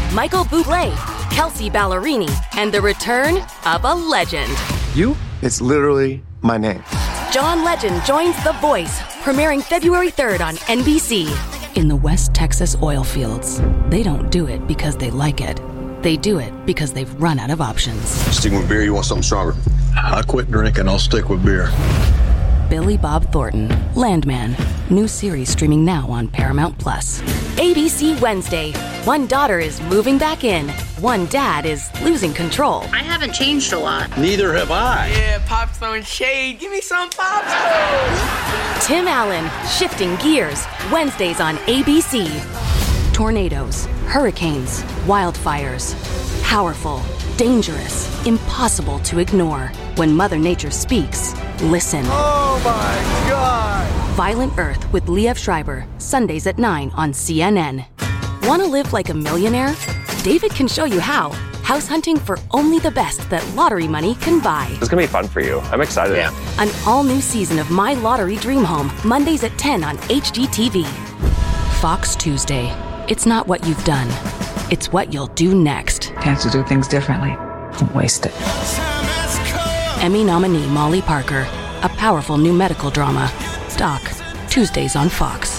Michael Bublé, Kelsey Ballerini, and the return of a legend. You? It's literally my name. John Legend joins The Voice, premiering February 3rd on NBC. In the West Texas oil fields, they don't do it because they like it. They do it because they've run out of options. Sticking with beer, you want something stronger? I quit drinking, I'll stick with beer. Billy Bob Thornton, Landman. New series streaming now on Paramount+. ABC Wednesday. One daughter is moving back in. One dad is losing control. I haven't changed a lot. Neither have I. Yeah, Pop's throwing shade. Give me some Pops. Tim Allen, shifting gears. Wednesdays on ABC. Tornadoes, hurricanes, wildfires. Powerful, dangerous, impossible to ignore. When Mother Nature speaks, listen. Oh my God! Violent Earth with Liev Schreiber, Sundays at 9 on CNN. Want to live like a millionaire? David can show you how. House hunting for only the best that lottery money can buy. It's going to be fun for you. I'm excited. Yeah. An all-new season of My Lottery Dream Home, Mondays at 10 on HGTV. Fox Tuesday. It's not what you've done. It's what you'll do next. Chance to do things differently. Don't waste it. Emmy nominee Molly Parker. A powerful new medical drama. Doc. Tuesdays on Fox.